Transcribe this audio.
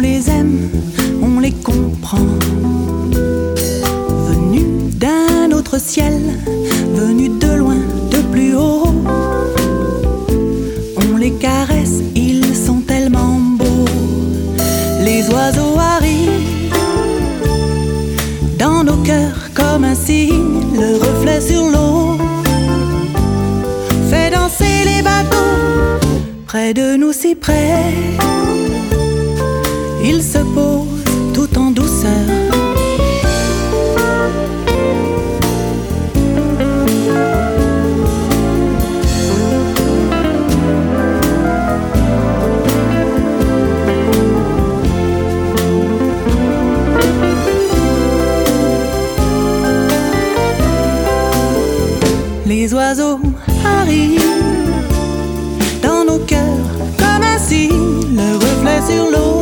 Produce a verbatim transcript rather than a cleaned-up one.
les aime, on les comprend. Venus d'un autre ciel, venus de loin, de plus haut, on les caresse, ils sont tellement beaux. Les oiseaux arrivent dans nos cœurs comme un signe, le reflet sur l'eau fait danser les bateaux. Près de nous, si près, ils se posent tout en douceur. Les oiseaux arrivent dans nos cœurs comme un signe, le reflet sur l'eau